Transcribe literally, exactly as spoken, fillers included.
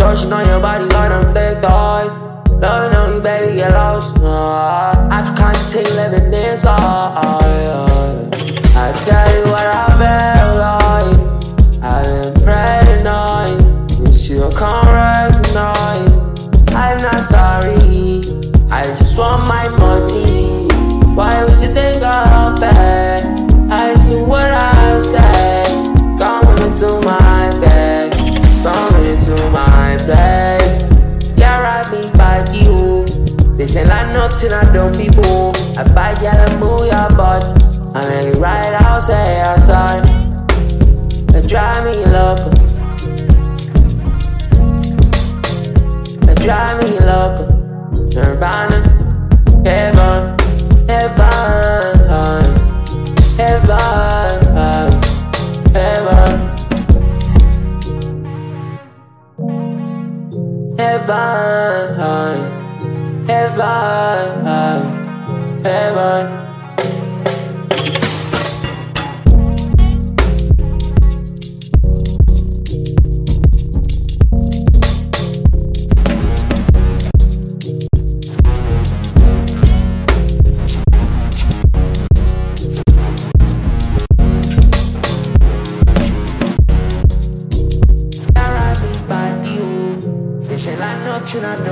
rushing on your body like them big toys. Loving on you, baby, get lost. Uh, I continue living this life. I tell you what I feel like. I've been praying on you, but you can't recognize. I'm not sorry, I just want my money. Why would you think I'm bad? I see what I said. Come into my bed, come into my place. Yeah, I be by you. This ain't like nothing I don't before. I buy y'all and move your butt. I make it right outside, outside. They drive me loco. They drive me loco. Nirvana, heaven, heaven, heaven, heaven, heaven, heaven, heaven. Nothing I